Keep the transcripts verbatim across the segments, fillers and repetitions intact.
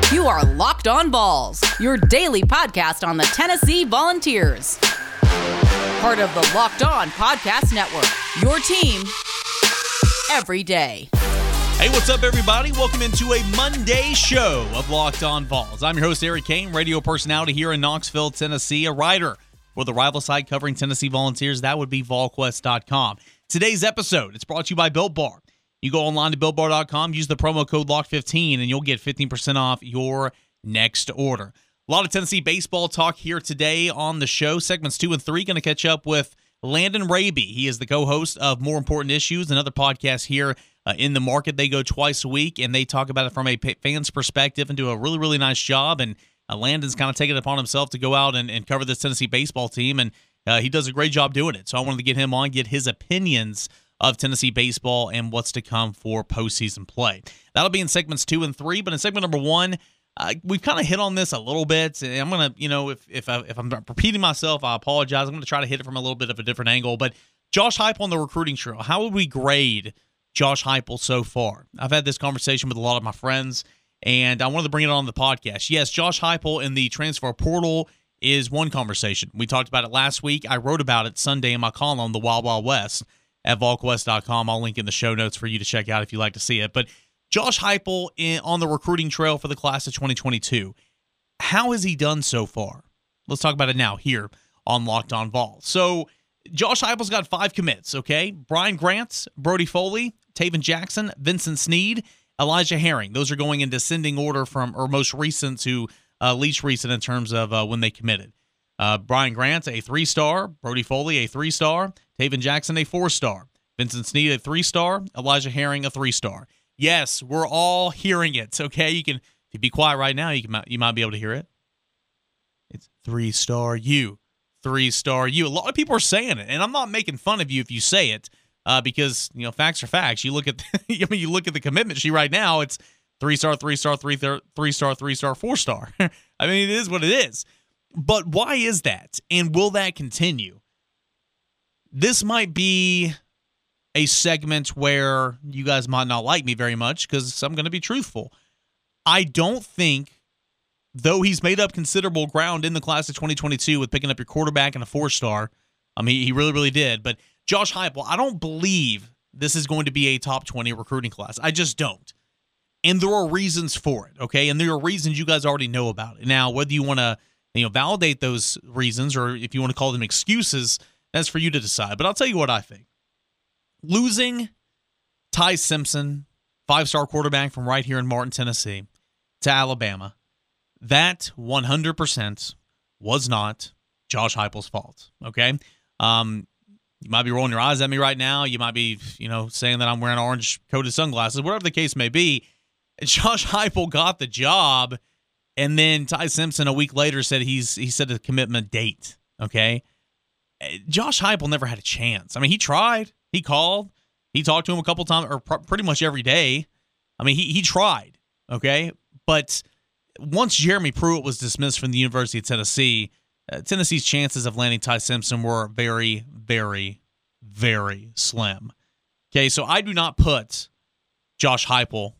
You are Locked On Vols, your daily podcast on the Tennessee Volunteers. Part of the Locked On Podcast Network, your team every day. Hey, what's up, everybody? Welcome into a Monday show of Locked On Vols. I'm your host, Eric Kane, radio personality here in Knoxville, Tennessee, a writer for the rival site covering Tennessee Volunteers. That would be vol quest dot com. Today's episode, it's brought to you by Built Bar. You go online to built bar dot com, use the promo code locked fifteen, and you'll get fifteen percent off your next order. A lot of Tennessee baseball talk here today on the show. Segments two and three, going to catch up with Landon Raby. He is the co-host of More Important Issues, another podcast here uh, in the market. They go twice a week, and they talk about it from a fan's perspective and do a really, really nice job. And uh, Landon's kind of taken it upon himself to go out and, and cover this Tennessee baseball team, and uh, he does a great job doing it. So I wanted to get him on, get his opinions of Tennessee baseball and what's to come for postseason play. That'll be in segments two and three, but in segment number one, uh, we've kind of hit on this a little bit. And I'm going to, you know, if if, I, if I'm repeating myself, I apologize. I'm going to try to hit it from a little bit of a different angle. But Josh Heupel on the recruiting trail, how would we grade Josh Heupel so far? I've had this conversation with a lot of my friends, and I wanted to bring it on the podcast. Yes, Josh Heupel in the transfer portal is one conversation. We talked about it last week. I wrote about it Sunday in my column, The Wild Wild West, at vol quest dot com. I'll link in the show notes for you to check out if you'd like to see it. But Josh Heupel in, on the recruiting trail for the class of twenty twenty-two, how has he done so far? Let's talk about it now here on Locked On Vols. So Josh Heupel's got five commits, okay? Brian Grant, Brody Foley, Taven Jackson, Vincent Sneed, Elijah Herring. Those are going in descending order from or most recent to uh, least recent in terms of uh, when they committed. Uh, Brian Grant, a three-star. Brody Foley, a three-star. Taven Jackson, a four-star. Vincent Sneed, a three-star. Elijah Herring, a three-star. Yes, we're all hearing it, okay? You can, if you be quiet right now, you can you might be able to hear it. It's three-star you. Three-star you. A lot of people are saying it, and I'm not making fun of you if you say it, uh, because, you know, facts are facts. You look at I mean, you look at the commitment sheet right now, it's three-star, three-star, three-star, three-star, three-star, four-star. I mean, it is what it is. But why is that? And will that continue? This might be a segment where you guys might not like me very much because I'm going to be truthful. I don't think, though he's made up considerable ground in the class of twenty twenty-two with picking up your quarterback and a four-star. I mean, he really, really did. But Josh Heupel, I don't believe this is going to be a top twenty recruiting class. I just don't. And there are reasons for it, okay? And there are reasons you guys already know about it. Now, whether you want to you know, validate those reasons, or if you want to call them excuses, that's for you to decide. But I'll tell you what I think. Losing Ty Simpson, five-star quarterback from right here in Martin, Tennessee, to Alabama, that one hundred percent was not Josh Heupel's fault, okay? Um, you might be rolling your eyes at me right now. You might be, you know, saying that I'm wearing orange-coated sunglasses, whatever the case may be. Josh Heupel got the job. And then Ty Simpson a week later said he's he set a commitment date, okay? Josh Heupel never had a chance. I mean, he tried. He called. He talked to him a couple times, or pr- pretty much every day. I mean, he he tried, okay? But once Jeremy Pruitt was dismissed from the University of Tennessee, uh, Tennessee's chances of landing Ty Simpson were very, very, very slim. Okay, so I do not put Josh Heupel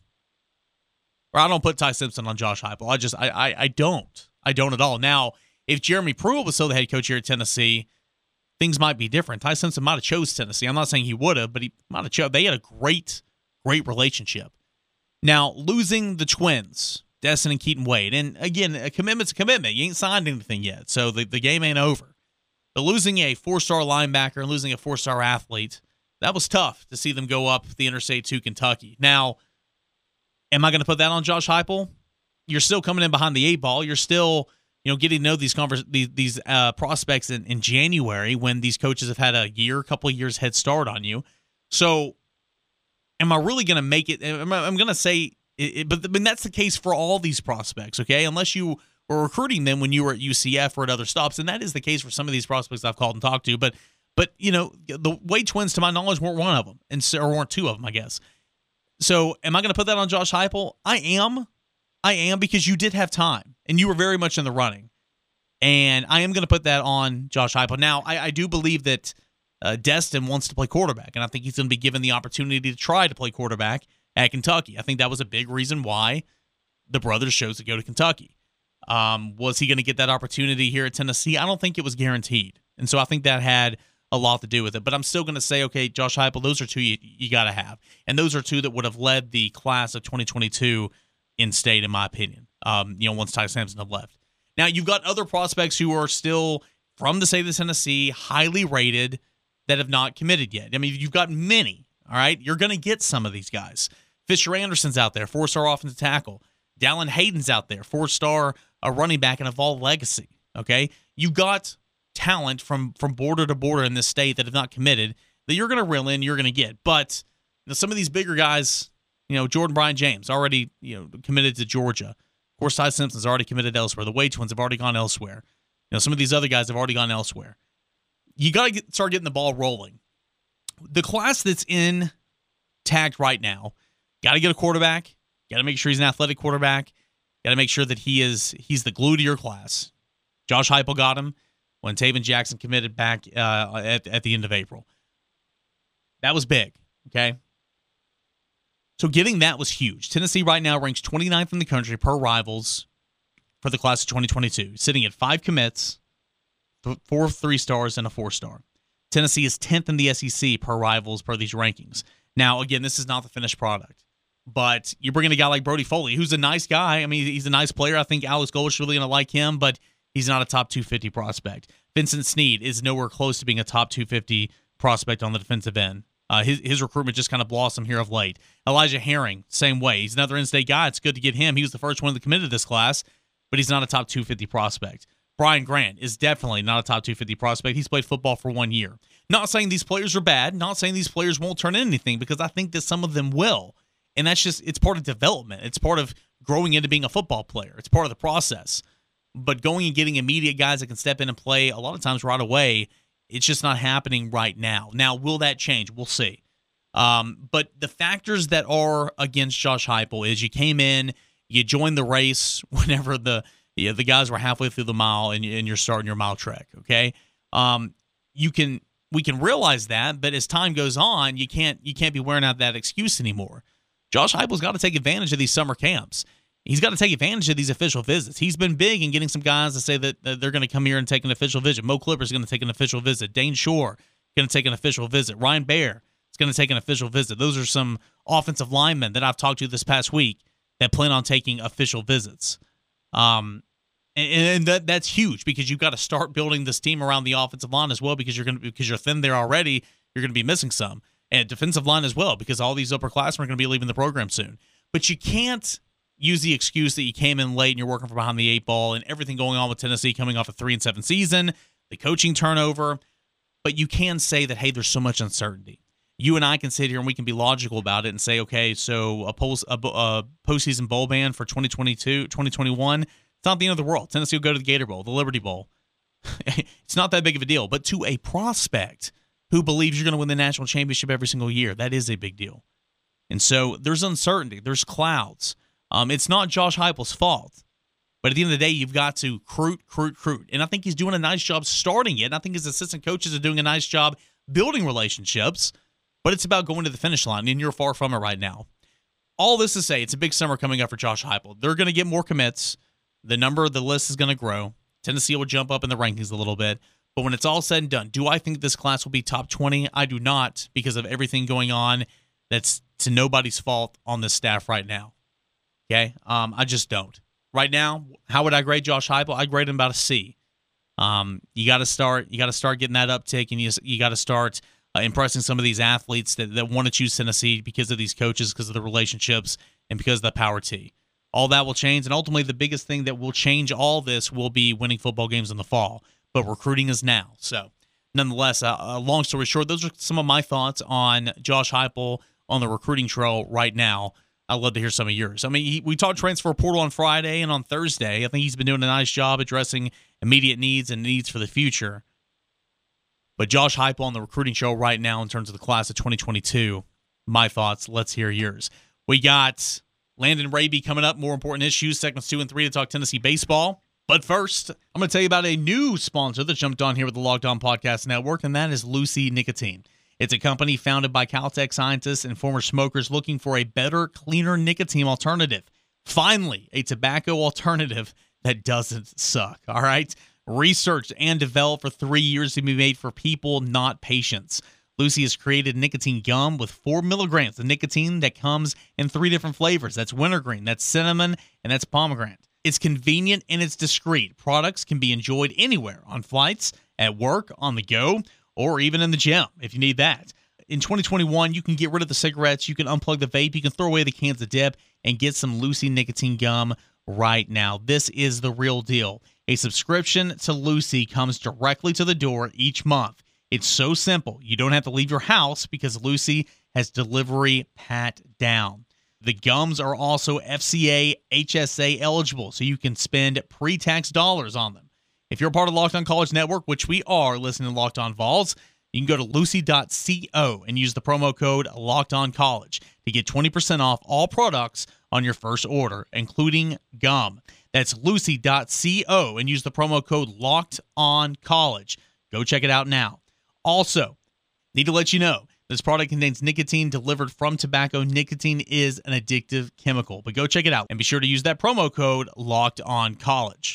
Or I don't put Ty Simpson on Josh Heupel. I just, I, I, I don't. I don't at all. Now, if Jeremy Pruitt was still the head coach here at Tennessee, things might be different. Ty Simpson might have chose Tennessee. I'm not saying he would have, but he might have chose. They had a great, great relationship. Now, losing the twins, Destin and Keaton Wade, and again, a commitment's a commitment. You ain't signed anything yet, so the, the game ain't over. But losing a four-star linebacker and losing a four-star athlete, that was tough to see them go up the interstate to Kentucky. Now, am I going to put that on Josh Heupel? You're still coming in behind the eight ball. You're still, you know, getting to know these convers- these, these uh, prospects in, in January when these coaches have had a year, a couple of years head start on you. So, am I really going to make it? I'm, I'm going to say, it, it, but, but that's the case for all these prospects, okay? Unless you were recruiting them when you were at U C F or at other stops, and that is the case for some of these prospects I've called and talked to. But, but you know, the Wade twins, to my knowledge, weren't one of them, and so, or weren't two of them, I guess. So, am I going to put that on Josh Heupel? I am. I am, because you did have time, and you were very much in the running. And I am going to put that on Josh Heupel. Now, I, I do believe that uh, Destin wants to play quarterback, and I think he's going to be given the opportunity to try to play quarterback at Kentucky. I think that was a big reason why the brothers chose to go to Kentucky. Um, was he going to get that opportunity here at Tennessee? I don't think it was guaranteed. And so I think that had a lot to do with it. But I'm still going to say, okay, Josh Heupel, those are two you, you got to have. And those are two that would have led the class of twenty twenty-two in state, in my opinion, um, you know, once Ty Sampson had left. Now, you've got other prospects who are still from the state of Tennessee, highly rated, that have not committed yet. I mean, you've got many, all right? You're going to get some of these guys. Fisher Anderson's out there, four-star offensive tackle. Dallin Hayden's out there, four-star uh, running back and a Vol legacy, okay? You've got talent from, from border to border in this state that have not committed that you're going to reel in, you're going to get. But you know, some of these bigger guys, you know, Jordan Brian James already, you know, committed to Georgia. Of course, Ty Simpson's already committed elsewhere. The Wade twins have already gone elsewhere. You know, some of these other guys have already gone elsewhere. You got to start getting the ball rolling. The class that's intact right now, got to get a quarterback. Got to make sure he's an athletic quarterback. Got to make sure that he is he's the glue to your class. Josh Heupel got him when Taven Jackson committed back uh, at, at the end of April. That was big, okay? So getting that was huge. Tennessee right now ranks twenty-ninth in the country per Rivals for the class of twenty twenty-two, sitting at five commits, four three-stars, and a four-star. Tennessee is tenth in the S E C per Rivals per these rankings. Now, again, this is not the finished product, but you bring in a guy like Brody Foley, who's a nice guy. I mean, he's a nice player. I think Alex Gold is really going to like him, but he's not a top two fifty prospect. Vincent Sneed is nowhere close to being a top two fifty prospect on the defensive end. Uh, his, his recruitment just kind of blossomed here of late. Elijah Herring, same way. He's another in-state guy. It's good to get him. He was the first one that committed to this class, but he's not a top two fifty prospect. Brian Grant is definitely not a top two fifty prospect. He's played football for one year. Not saying these players are bad. Not saying these players won't turn in anything, because I think that some of them will. And that's just, it's part of development. It's part of growing into being a football player. It's part of the process. But going and getting immediate guys that can step in and play a lot of times right away, it's just not happening right now. Now, will that change? We'll see. Um, but the factors that are against Josh Heupel is you came in, you joined the race whenever the you know, the guys were halfway through the mile and, and you're starting your mile trek, okay? Um, you can we can realize that, but as time goes on, you can't you can't be wearing out that excuse anymore. Josh Heupel's got to take advantage of these summer camps. He's got to take advantage of these official visits. He's been big in getting some guys to say that, that they're going to come here and take an official visit. Mo Clipper's going to take an official visit. Dane Shore going to take an official visit. Ryan Baer is going to take an official visit. Those are some offensive linemen that I've talked to this past week that plan on taking official visits. Um, and, and that that's huge, because you've got to start building this team around the offensive line as well, because you're going to because you're thin there already. You're going to be missing some, and defensive line as well, because all these upperclassmen are going to be leaving the program soon. But you can't use the excuse that you came in late and you're working from behind the eight ball and everything going on with Tennessee coming off a three and seven season, the coaching turnover. But you can say that, hey, there's so much uncertainty. You and I can sit here and we can be logical about it and say, okay, so a, post, a, a postseason bowl ban for twenty twenty-two, twenty twenty-one, it's not the end of the world. Tennessee will go to the Gator Bowl, the Liberty Bowl. It's not that big of a deal. But to a prospect who believes you're going to win the national championship every single year, that is a big deal. And so there's uncertainty. There's clouds. Um, it's not Josh Heupel's fault. But at the end of the day, you've got to recruit, recruit, recruit. And I think he's doing a nice job starting it. And I think his assistant coaches are doing a nice job building relationships. But it's about going to the finish line, and you're far from it right now. All this to say, it's a big summer coming up for Josh Heupel. They're going to get more commits. The number of the list is going to grow. Tennessee will jump up in the rankings a little bit. But when it's all said and done, do I think this class will be top twenty? I do not, because of everything going on that's to nobody's fault on this staff right now. Okay? Um, I just don't. Right now, how would I grade Josh Heupel? I grade him about a C. Um, you got to start. You got to start getting that uptick, and you you got to start uh, impressing some of these athletes that, that want to choose Tennessee because of these coaches, because of the relationships, and because of the power T. All that will change, and ultimately, the biggest thing that will change all this will be winning football games in the fall. But recruiting is now. So, nonetheless, uh, uh, long story short, those are some of my thoughts on Josh Heupel on the recruiting trail right now. I'd love to hear some of yours. I mean, he, we talked transfer portal on Friday and on Thursday. I think he's been doing a nice job addressing immediate needs and needs for the future. But Josh Heupel on the recruiting trail right now in terms of the class of twenty twenty-two, my thoughts. Let's hear yours. We got Landon Raby coming up, more important issues, segments two and three to talk Tennessee baseball. But first, I'm going to tell you about a new sponsor that jumped on here with the Locked On Podcast Network, and that is Lucy Nicotine. It's a company founded by Caltech scientists and former smokers looking for a better, cleaner nicotine alternative. Finally, a tobacco alternative that doesn't suck, all right? Researched and developed for three years to be made for people, not patients. Lucy has created nicotine gum with four milligrams of nicotine that comes in three different flavors. That's wintergreen, that's cinnamon, and that's pomegranate. It's convenient and it's discreet. Products can be enjoyed anywhere, on flights, at work, on the go, or even in the gym if you need that. In twenty twenty-one, you can get rid of the cigarettes, you can unplug the vape, you can throw away the cans of dip, and get some Lucy nicotine gum right now. This is the real deal. A subscription to Lucy comes directly to the door each month. It's so simple. You don't have to leave your house because Lucy has delivery pat down. The gums are also F C A H S A eligible, so you can spend pre-tax dollars on them. If you're a part of Locked On College Network, which we are, listening to Locked On Vols, you can go to lucy dot co and use the promo code LOCKEDONCollege to get twenty percent off all products on your first order, including gum. That's lucy dot co and use the promo code LOCKEDONCollege. Go check it out now. Also, need to let you know, this product contains nicotine delivered from tobacco. Nicotine is an addictive chemical, but go check it out and be sure to use that promo code LOCKEDONCollege.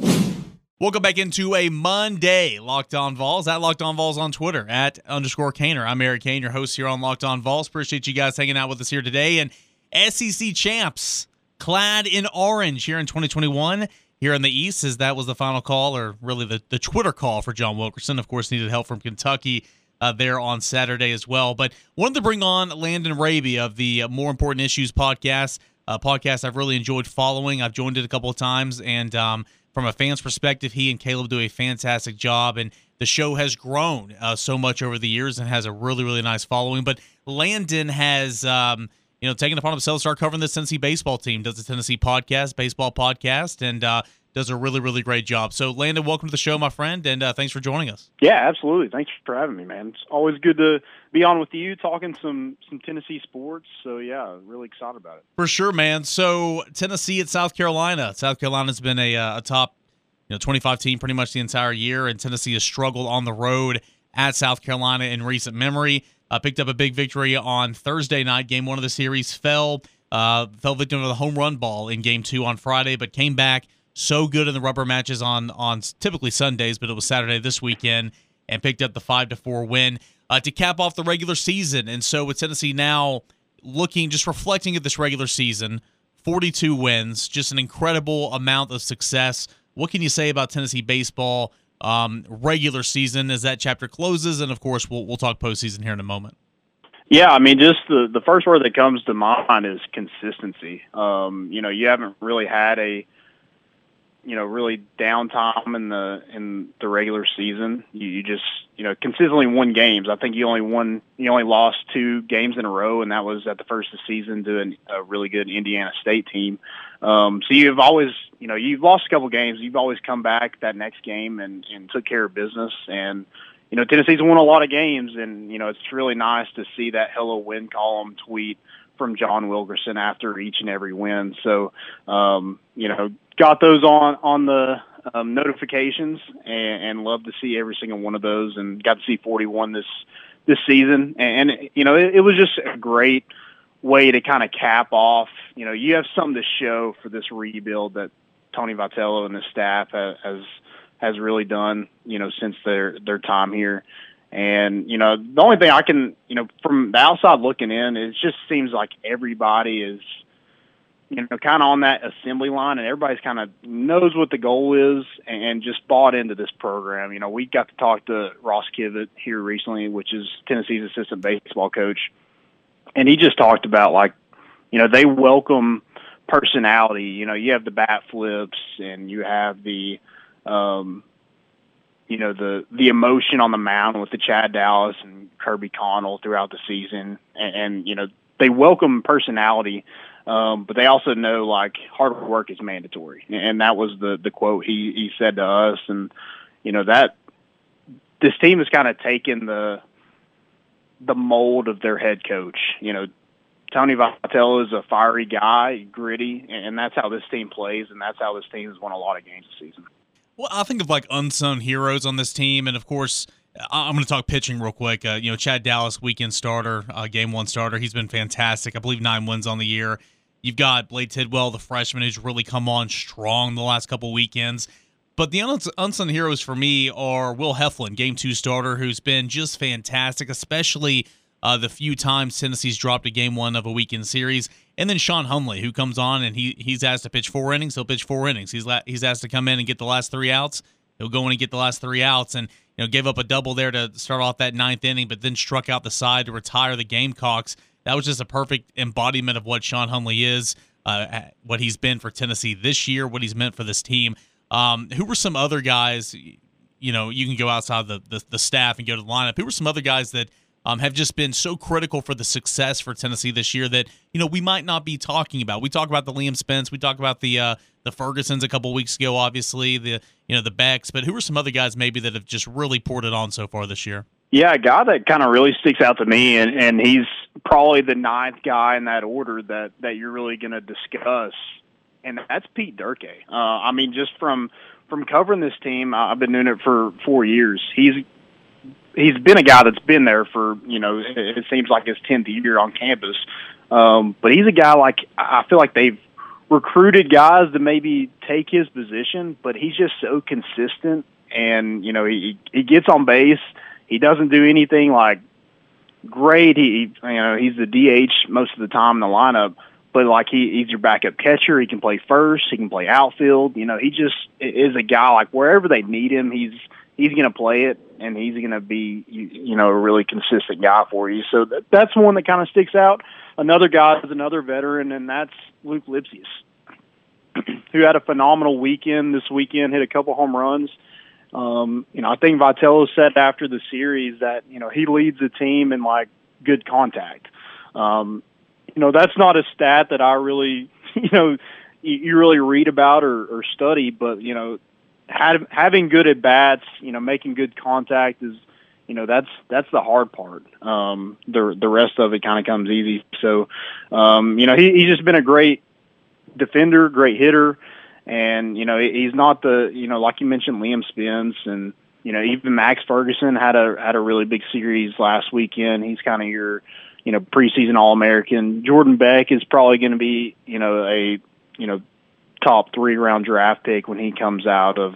Welcome back into a Monday Locked On Vols, at Locked On Vols on Twitter, at underscore Caner. I'm Eric Kane, your host here on Locked On Vols. Appreciate you guys hanging out with us here today. And S E C champs clad in orange here in twenty twenty-one here in the East, as that was the final call, or really the, the Twitter call for John Wilkerson. Of course, needed help from Kentucky uh, there on Saturday as well. But wanted to bring on Landon Raby of the More Important Issues podcast, a podcast I've really enjoyed following. I've joined it a couple of times, and um, from a fan's perspective, he and Caleb do a fantastic job, and the show has grown uh, so much over the years and has a really, really nice following. But Landon has, um, you know, taken upon himself to start covering this Tennessee baseball team, does the Tennessee podcast, baseball podcast, and uh, does a really, really great job. So, Landon, welcome to the show, my friend, and uh, thanks for joining us. Yeah, absolutely. Thanks for having me, man. It's always good to be on with you, talking some some Tennessee sports. So, yeah, really excited about it. For sure, man. So, Tennessee at South Carolina. South Carolina's been a, uh, a top you know, twenty-five team pretty much the entire year, and Tennessee has struggled on the road at South Carolina in recent memory. Uh, picked up a big victory on Thursday night. Game one of the series fell, uh, fell victim to the home run ball in game two on Friday, but came back so good in the rubber matches on on typically Sundays, but it was Saturday this weekend, and picked up the five to four win uh, to cap off the regular season. And so with Tennessee now looking, just reflecting at this regular season, forty-two wins, just an incredible amount of success. What can you say about Tennessee baseball um, regular season as that chapter closes? And, of course, we'll we'll talk postseason here in a moment. Yeah, I mean, just the, the first word that comes to mind is consistency. Um, you know, you haven't really had a, you know, really downtime in the in the regular season. You, you just, you know, consistently won games. I think you only won, you only lost two games in a row, and that was at the first of the season to an, a really good Indiana State team. Um, so you've always, you know, you've lost a couple games. You've always come back that next game and, and took care of business. And, you know, Tennessee's won a lot of games, and, you know, it's really nice to see that hello win column tweet from John Wilkerson after each and every win. So, um, you know, got those on, on the um, notifications and, and love to see every single one of those, and got to see forty-one this, this season. And, and you know, it, it was just a great way to kind of cap off, you know, you have something to show for this rebuild that Tony Vitello and his staff has, has, has really done, you know, since their, their time here. And, you know, the only thing I can, you know, from the outside looking in, it just seems like everybody is, you know, kind of on that assembly line, and everybody's kind of knows what the goal is and just bought into this program. You know, we got to talk to Ross Kivett here recently, which is Tennessee's assistant baseball coach. And he just talked about, like, you know, they welcome personality. You know, you have the bat flips, and you have the, um, you know, the the emotion on the mound with the Chad Dallas and Kirby Connell throughout the season. And, and you know, they welcome personality, um, but they also know, like, hard work is mandatory. And that was the, the quote he, he said to us. And, you know, that this team has kind of taken the the mold of their head coach. You know, Tony Vitello is a fiery guy, gritty, and that's how this team plays, and that's how this team has won a lot of games this season. Well, I think of, like, unsung heroes on this team, and, of course, I'm going to talk pitching real quick. Uh, you know, Chad Dallas, weekend starter, uh, game one starter. He's been fantastic. I believe nine wins on the year. You've got Blade Tidwell, the freshman, who's really come on strong the last couple weekends. But the uns- unsung heroes for me are Will Heflin, game two starter, who's been just fantastic, especially uh, the few times Tennessee's dropped a game one of a weekend series. And then Sean Humley, who comes on and he he's asked to pitch four innings, he'll pitch four innings. He's la- he's asked to come in and get the last three outs. He'll go in and get the last three outs, and you know gave up a double there to start off that ninth inning, but then struck out the side to retire the Gamecocks. That was just a perfect embodiment of what Sean Humley is, uh, what he's been for Tennessee this year, what he's meant for this team. Um, who were some other guys, you know, you can go outside the, the, the staff and go to the lineup. Who were some other guys that um, have just been so critical for the success for Tennessee this year that, you know, we might not be talking about? We talk about the Liam Spence. We talk about the uh, the Fergusons a couple weeks ago, obviously, the, you know, the Becks. But who are some other guys maybe that have just really poured it on so far this year? Yeah, a guy that kind of really sticks out to me, and, and he's probably the ninth guy in that order that, that you're really going to discuss, and that's Pete Durkee. Uh, I mean, just from from covering this team, I've been doing it for four years. He's he's been a guy that's been there for, you know, it, it seems like his tenth year on campus. Um, but he's a guy like, I feel like they've recruited guys to maybe take his position, but he's just so consistent, and, you know, he he gets on base. He doesn't do anything like great. He, you know, he's the D H most of the time in the lineup, but like he, he's your backup catcher. He can play first. He can play outfield. You know, he just is a guy like wherever they need him, he's he's going to play it, and he's going to be, you, you know, a really consistent guy for you. So that, that's one that kind of sticks out. Another guy is another veteran, and that's Luke Lipsius, who had a phenomenal weekend this weekend, hit a couple home runs. Um, you know, I think Vitello said after the series that, you know, he leads the team in, like, good contact. Um, you know, that's not a stat that I really, you know, you, you really read about or, or study, but, you know, had, having good at-bats, you know, making good contact is, you know, that's that's the hard part. Um, the the rest of it kind of comes easy. So, um, you know, he, he's just been a great defender, great hitter. And, you know, he's not the, you know, like you mentioned, Liam Spence, and, you know, even Max Ferguson had a had a really big series last weekend. He's kind of your, you know, preseason All-American. Jordan Beck is probably going to be, you know, a, you know, top three round draft pick when he comes out of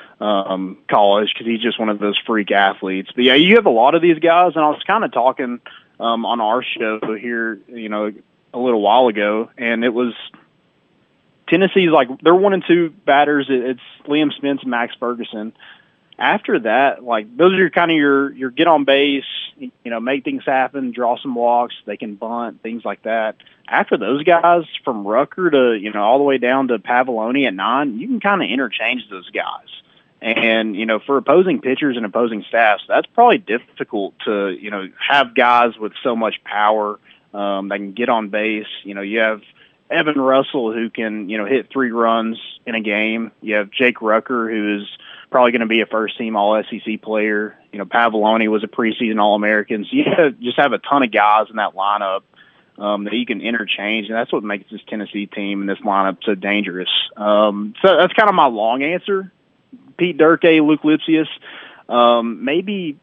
um, college, because he's just one of those freak athletes. But, yeah, you have a lot of these guys, and I was kind of talking um, on our show here, you know, a little while ago, and it was – Tennessee's like, they're one and two batters. It's Liam Spence and Max Ferguson. After that, like, those are your kind of your, your get on base, you know, make things happen, draw some walks, they can bunt, things like that. After those guys, from Rucker to, you know, all the way down to Pavoloni at nine, you can kind of interchange those guys. And, you know, for opposing pitchers and opposing staffs, that's probably difficult to, you know, have guys with so much power um, that can get on base. You know, you have Evan Russell, who can, you know, hit three runs in a game. You have Jake Rucker, who is probably going to be a first-team All-S E C player. You know, Pavoloni was a preseason All-American. So you have, just have a ton of guys in that lineup um, that you can interchange, and that's what makes this Tennessee team and this lineup so dangerous. Um, so that's kind of my long answer. Pete Durkee, Luke Lipsius. Um, maybe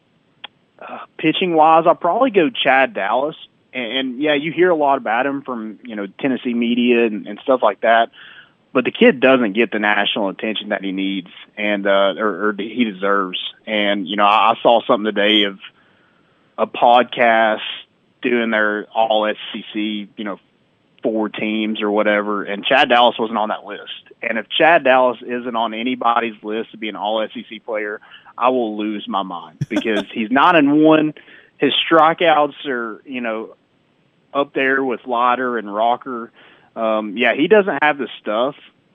uh, pitching-wise, I'll probably go Chad Dallas. And, yeah, you hear a lot about him from, you know, Tennessee media and, and stuff like that. But the kid doesn't get the national attention that he needs and uh, or, or he deserves. And, you know, I, I saw something today of a podcast doing their All-S E C, you know, four teams or whatever, and Chad Dallas wasn't on that list. And if Chad Dallas isn't on anybody's list to be an All-S E C player, I will lose my mind, because he's nine and one. His strikeouts are, you know, up there with Leiter and Rocker. Um, yeah, he doesn't have the stuff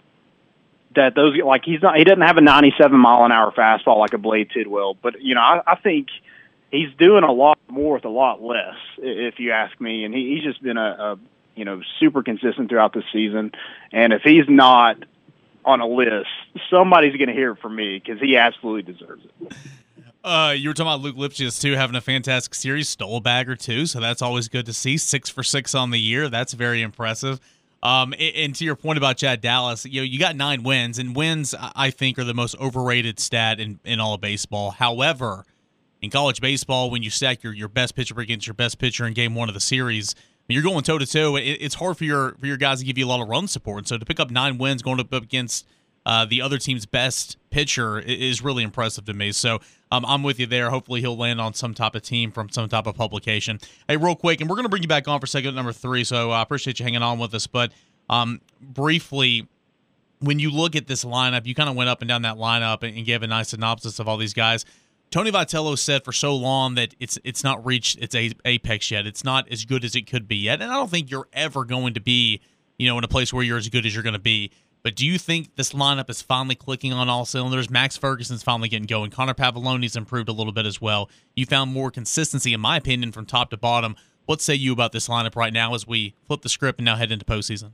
that those, like, he's not, he doesn't have a ninety-seven mile an hour fastball like a Blade Tidwell, but, you know, I, I think he's doing a lot more with a lot less, if you ask me. And he, he's just been a, a, you know, super consistent throughout the season. And if he's not on a list, somebody's going to hear it from me, because he absolutely deserves it. Uh, you were talking about Luke Lipsius, too, having a fantastic series, stole a bag or two, so that's always good to see. Six for six on the year. That's very impressive. Um, and, and to your point about Chad Dallas, you know, you got nine wins, and wins, I think, are the most overrated stat in, in all of baseball. However, in college baseball, when you stack your, your best pitcher against your best pitcher in game one of the series, I when you're going toe to toe, it's hard for your for your guys to give you a lot of run support. And so to pick up nine wins going up against uh, the other team's best pitcher is really impressive to me. So um, I'm with you there. Hopefully he'll land on some type of team from some type of publication. Hey, real quick, and we're going to bring you back on for segment number three. So I appreciate you hanging on with us. But um, briefly, when you look at this lineup, you kind of went up and down that lineup and gave a nice synopsis of all these guys. Tony Vitello said for so long that it's it's not reached its apex yet. It's not as good as it could be yet. And I don't think you're ever going to be, you know, in a place where you're as good as you're going to be. But do you think this lineup is finally clicking on all cylinders? Max Ferguson's finally getting going. Connor Pavolony's improved a little bit as well. You found more consistency, in my opinion, from top to bottom. What say you about this lineup right now as we flip the script and now head into postseason?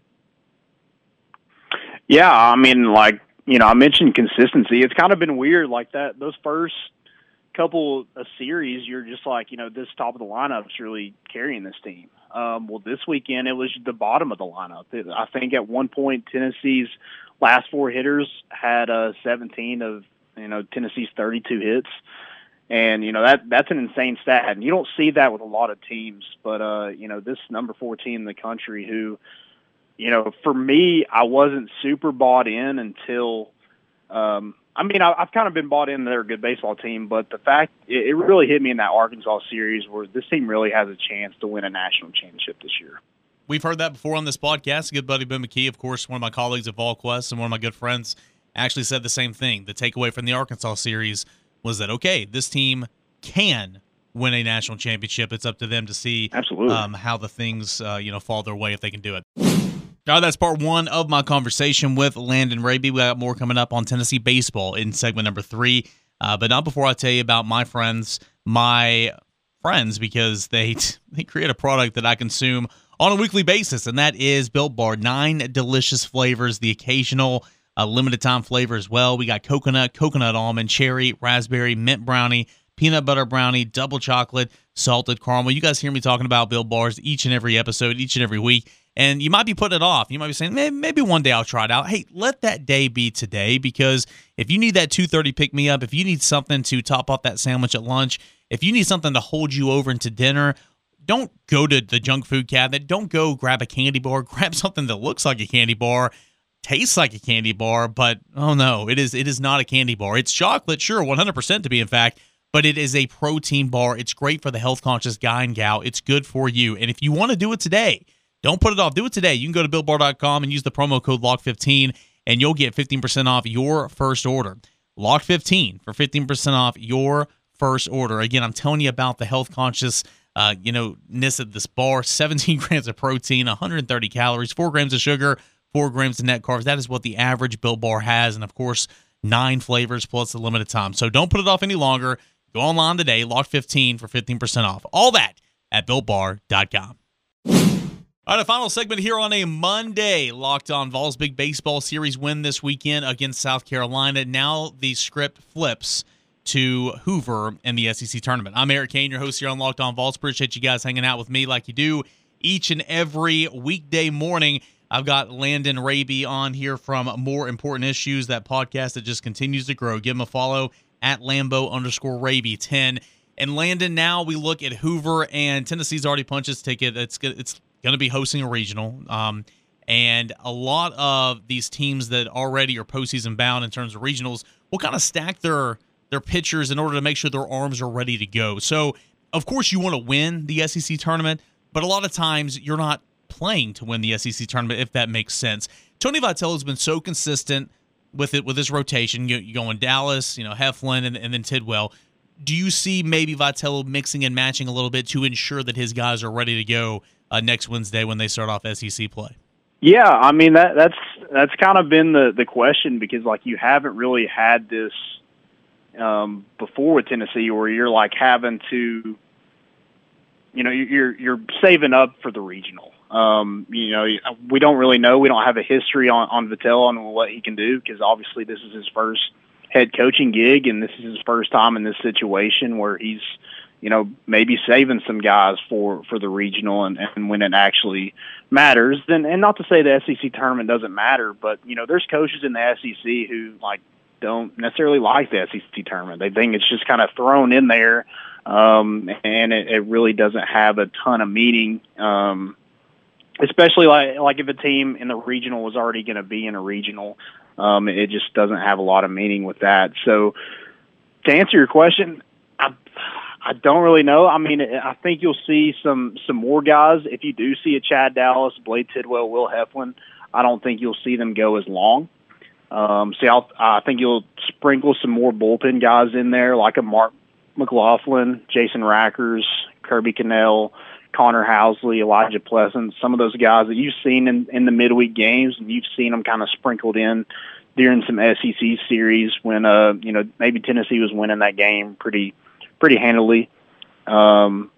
Yeah, I mean, like, you know, I mentioned consistency. It's kind of been weird like that. Those first couple of series, you're just like, you know, this top of the lineup's really carrying this team. Um, well, this weekend, it was the bottom of the lineup. It, I think at one point, Tennessee's last four hitters had uh, seventeen of, you know, Tennessee's thirty-two hits. And, you know, that that's an insane stat. And you don't see that with a lot of teams. But, uh, you know, this number four team in the country who, you know, for me, I wasn't super bought in until um, – I mean, I, I've kind of been bought in that they're a good baseball team, but the fact it, it really hit me in that Arkansas series where this team really has a chance to win a national championship this year. We've heard that before on this podcast. A good buddy, Ben McKee, of course, one of my colleagues at VolQuest and one of my good friends, actually said the same thing. The takeaway from the Arkansas series was that, okay, this team can win a national championship. It's up to them to see Absolutely. Um, how the things uh, you know fall their way if they can do it. All right, that's part one of my conversation with Landon Raby. We got more coming up on Tennessee baseball in segment number three. Uh, but not before I tell you about my friends, my friends, because they they create a product that I consume on a weekly basis, and that is Built Bar. Nine delicious flavors, the occasional uh, limited time flavor as well. We got coconut, coconut almond, cherry, raspberry, mint brownie, peanut butter brownie, double chocolate, salted caramel. You guys hear me talking about Built Bars each and every episode, each and every week. And you might be putting it off. You might be saying, maybe, maybe one day I'll try it out. Hey, let that day be today, because if you need that two thirty pick-me-up, if you need something to top off that sandwich at lunch, if you need something to hold you over into dinner, don't go to the junk food cabinet. Don't go grab a candy bar. Grab something that looks like a candy bar, tastes like a candy bar, but oh no, it is it is not a candy bar. It's chocolate, sure, one hundred percent to be in fact, but it is a protein bar. It's great for the health-conscious guy and gal. It's good for you. And if you want to do it today, don't put it off. Do it today. You can go to built bar dot com and use the promo code lock fifteen, and you'll get fifteen percent off your first order. lock fifteen for fifteen percent off your first order. Again, I'm telling you about the health-conscious uh, you know, ness of this bar. seventeen grams of protein, one hundred thirty calories, four grams of sugar, four grams of net carbs. That is what the average Built Bar has, and of course, nine flavors plus a limited time. So don't put it off any longer. Go online today, lock fifteen for fifteen percent off. All that at built bar dot com. All right, a final segment here on a Monday. Locked On Vols, big baseball series win this weekend against South Carolina. Now the script flips to Hoover and the S E C tournament. I'm Eric Kane, your host here on Locked On Vols. Appreciate you guys hanging out with me like you do each and every weekday morning. I've got Landon Raby on here from More Important Issues, that podcast that just continues to grow. Give him a follow at Lambo underscore Raby ten. And Landon, now we look at Hoover, and Tennessee's already punched its ticket. It's it's going to be hosting a regional, um, and a lot of these teams that already are postseason bound in terms of regionals will kind of stack their their pitchers in order to make sure their arms are ready to go. So, of course, you want to win the S E C tournament, but a lot of times you're not playing to win the S E C tournament, if that makes sense. Tony Vitello has been so consistent with it with his rotation. You, you go in Dallas, you know, Heflin, and, and then Tidwell. Do you see maybe Vitello mixing and matching a little bit to ensure that his guys are ready to go uh, next Wednesday when they start off S E C play? Yeah, I mean that that's that's kind of been the the question, because like you haven't really had this um, before with Tennessee, where you're like having to, you know, you're you're saving up for the regional. Um, you know, we don't really know. We don't have a history on on Vitello and what he can do, because obviously this is his first head coaching gig, and this is his first time in this situation where he's, you know, maybe saving some guys for, for the regional and, and when it actually matters. Then, and not to say the S E C tournament doesn't matter, but, you know, there's coaches in the S E C who, like, don't necessarily like the S E C tournament. They think it's just kind of thrown in there, um, and it, it really doesn't have a ton of meaning, um, especially like like if a team in the regional was already going to be in a regional, um, it just doesn't have a lot of meaning with that. So to answer your question, I I don't really know. I mean, I think you'll see some some more guys. If you do see a Chad Dallas, Blade Tidwell, Will Heflin, I don't think you'll see them go as long. Um, see, I'll, I think you'll sprinkle some more bullpen guys in there, like a Mark McLaughlin, Jason Rackers, Kirby Cannell, Connor Housley, Elijah Pleasant, some of those guys that you've seen in, in the midweek games, and you've seen them kind of sprinkled in during some S E C series when, uh, you know, maybe Tennessee was winning that game pretty, pretty handily. Um,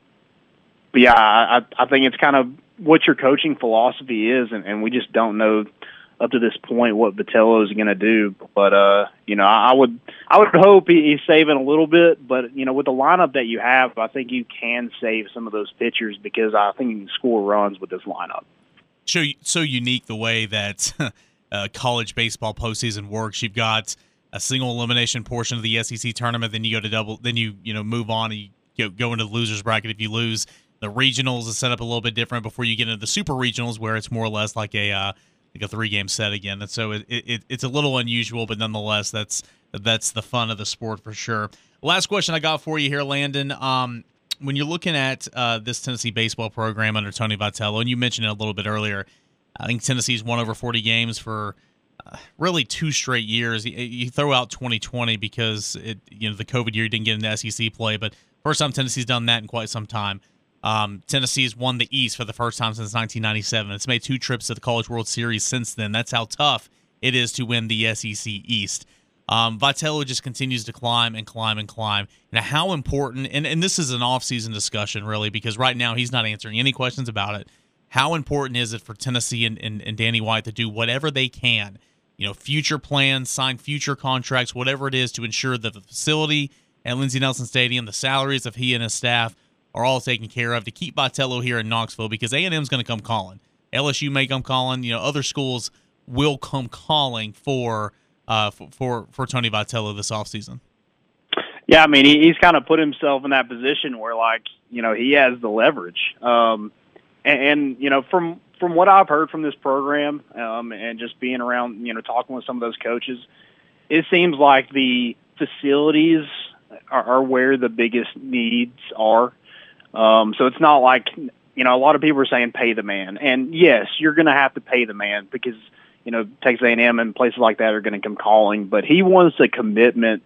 but yeah, I, I think it's kind of what your coaching philosophy is, and, and we just don't know up to this point what Vitello is going to do. But, uh, you know, I would I would hope he, he's saving a little bit. But, you know, with the lineup that you have, I think you can save some of those pitchers because I think you can score runs with this lineup. So, so unique the way that uh, college baseball postseason works. You've got a single elimination portion of the S E C tournament, then you go to double, then you, you know, move on and you go, go into the loser's bracket if you lose. The regionals is set up a little bit different before you get into the super regionals where it's more or less like a uh, – like a three-game set again. And so it, it it's a little unusual, but nonetheless, that's that's the fun of the sport for sure. Last question I got for you here, Landon. Um, when you're looking at uh, this Tennessee baseball program under Tony Vitello, and you mentioned it a little bit earlier, I think Tennessee's won over forty games for uh, really two straight years. You, you throw out twenty twenty because it you know the COVID year didn't get into S E C play, but first time Tennessee's done that in quite some time. Um, Tennessee's won the East for the first time since nineteen ninety-seven. It's made two trips to the College World Series since then. That's how tough it is to win the S E C East. Um, Vitello just continues to climb and climb and climb. Now, how important, and, and this is an off-season discussion, really, because right now he's not answering any questions about it. How important is it for Tennessee and, and, and Danny White to do whatever they can, you know, future plans, sign future contracts, whatever it is to ensure that the facility at Lindsey Nelson Stadium, the salaries of he and his staff are all taken care of to keep Vitello here in Knoxville, because A and M's going to come calling. L S U may come calling. You know, other schools will come calling for uh, for for Tony Vitello this offseason. Yeah, I mean, he, he's kind of put himself in that position where, like, you know, he has the leverage. Um, and, and, you know, from from what I've heard from this program um, and just being around, you know, talking with some of those coaches, it seems like the facilities are, are where the biggest needs are. Um, so it's not like, you know, a lot of people are saying pay the man. And, yes, you're going to have to pay the man because, you know, Texas A and M and places like that are going to come calling. But he wants a commitment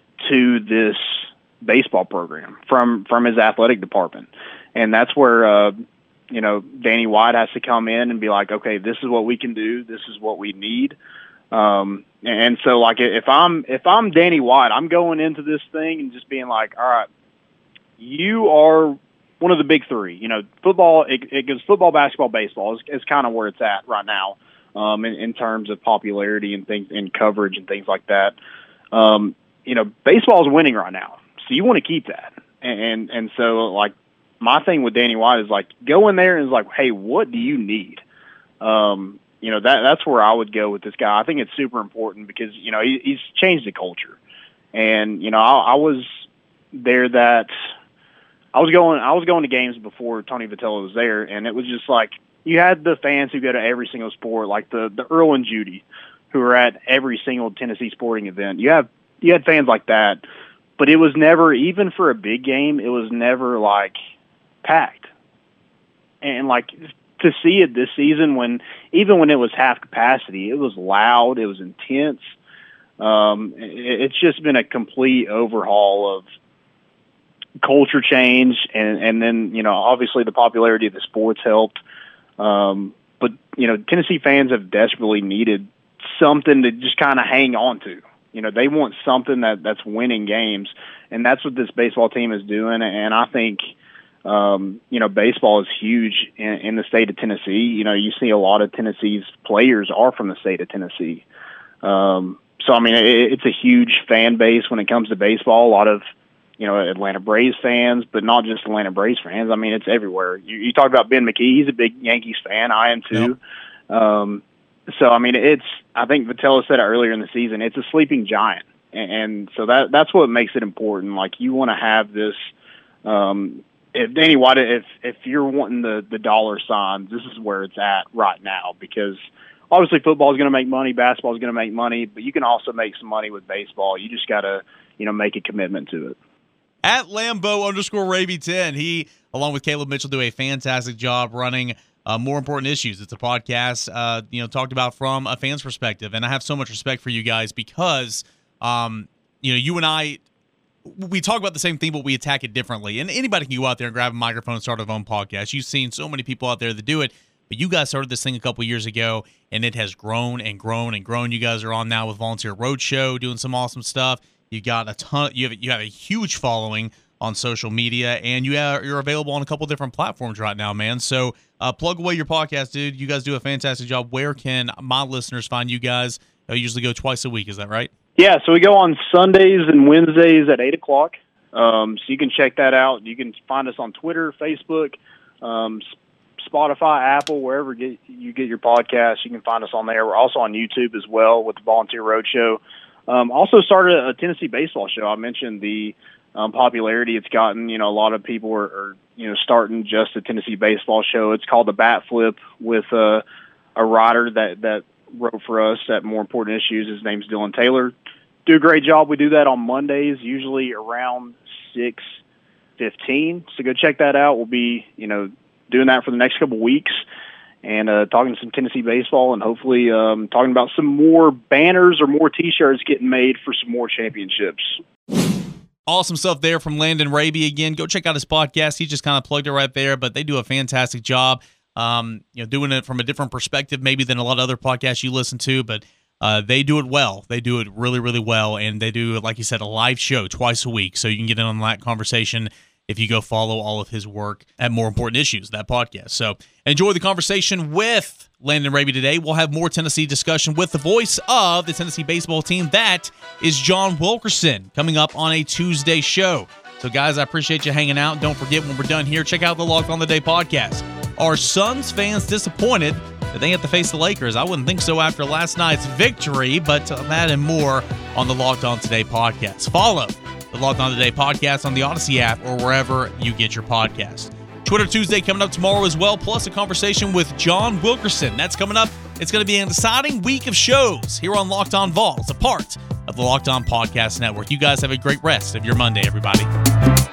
to this baseball program from, from his athletic department. And that's where, uh, you know, Danny White has to come in and be like, okay, this is what we can do. This is what we need. Um, and so, like, if I'm if I'm Danny White, I'm going into this thing and just being like, all right, you are – one of the big three, you know, football, it, it goes football, basketball, baseball is, is kind of where it's at right now um, in, in terms of popularity and things and coverage and things like that. Um, you know, baseball is winning right now. So you want to keep that. And, and so like my thing with Danny White is like, go in there and is like, hey, what do you need? Um, you know, that that's where I would go with this guy. I think it's super important because, you know, he, he's changed the culture. And, you know, I, I was there that, I was going I was going to games before Tony Vitello was there, and it was just like you had the fans who go to every single sport, like the, the Earl and Judy, who are at every single Tennessee sporting event. You have you had fans like that, but it was never, even for a big game, it was never like packed. And like to see it this season, when even when it was half capacity, it was loud, it was intense. Um, it, it's just been a complete overhaul of culture change, and, and then, you know, obviously the popularity of the sports helped. Um, but, you know, Tennessee fans have desperately needed something to just kind of hang on to. You know, they want something that, that's winning games, and that's what this baseball team is doing. And I think, um, you know, baseball is huge in, in the state of Tennessee. You know, you see a lot of Tennessee's players are from the state of Tennessee. Um, so, I mean, it, it's a huge fan base when it comes to baseball. A lot of, you know, Atlanta Braves fans, but not just Atlanta Braves fans. I mean, it's everywhere. You, you talk about Ben McKee. He's a big Yankees fan. I am too. Yep. Um, so, I mean, it's, I think Vitello said it earlier in the season, it's a sleeping giant. And, and so that that's what makes it important. Like, you want to have this, um, if Danny White, if if you're wanting the the dollar signs, this is where it's at right now, because obviously football is going to make money, basketball is going to make money, but you can also make some money with baseball. You just got to, you know, make a commitment to it. At Lambo underscore Ravy ten, he, along with Caleb Mitchell, do a fantastic job running uh, More Important Issues. It's a podcast, uh, you know, talked about from a fan's perspective, and I have so much respect for you guys because, um, you know, you and I, we talk about the same thing, but we attack it differently. And anybody can go out there and grab a microphone and start their own podcast. You've seen so many people out there that do it. But you guys started this thing a couple years ago, and it has grown and grown and grown. You guys are on now with Volunteer Roadshow, doing some awesome stuff. You got a ton. You have you have a huge following on social media, and you are you're available on a couple different platforms right now, man. So uh, plug away your podcast, dude. You guys do a fantastic job. Where can my listeners find you guys? I usually go twice a week. Is that right? Yeah. So we go on Sundays and Wednesdays at eight o'clock. Um, so you can check that out. You can find us on Twitter, Facebook. Um, Spotify, Apple, wherever get, you get your podcasts, you can find us on there. We're also on YouTube as well with the Volunteer Roadshow. Um, also started a Tennessee baseball show. I mentioned the um, popularity it's gotten. You know, a lot of people are, are, you know, starting just a Tennessee baseball show. It's called The Bat Flip with uh, a writer that, that wrote for us at More Important Issues. His name's Dylan Taylor. Do a great job. We do that on Mondays, usually around six fifteen. So go check that out. We'll be, you know, doing that for the next couple of weeks and uh, talking some Tennessee baseball and hopefully um, talking about some more banners or more T-shirts getting made for some more championships. Awesome stuff there from Landon Raby. Again, go check out his podcast. He just kind of plugged it right there, but they do a fantastic job, um, you know, doing it from a different perspective maybe than a lot of other podcasts you listen to, but uh, they do it well. They do it really, really well, and they do, like you said, a live show twice a week, so you can get in on that conversation if you go follow all of his work at More Important Issues, that podcast. So enjoy the conversation with Landon Raby today. We'll have more Tennessee discussion with the voice of the Tennessee baseball team. That is John Wilkerson, coming up on a Tuesday show. So, guys, I appreciate you hanging out. Don't forget, when we're done here, check out the Locked On the Day podcast. Are Suns fans disappointed that they have to face the Lakers? I wouldn't think so after last night's victory, but that and more on the Locked On Today podcast. Follow the Locked On Today podcast on the Odyssey app or wherever you get your podcast. Twitter Tuesday coming up tomorrow as well, plus a conversation with John Wilkerson. That's coming up. It's going to be an exciting week of shows here on Locked On Vols, a part of the Locked On Podcast Network. You guys have a great rest of your Monday, everybody.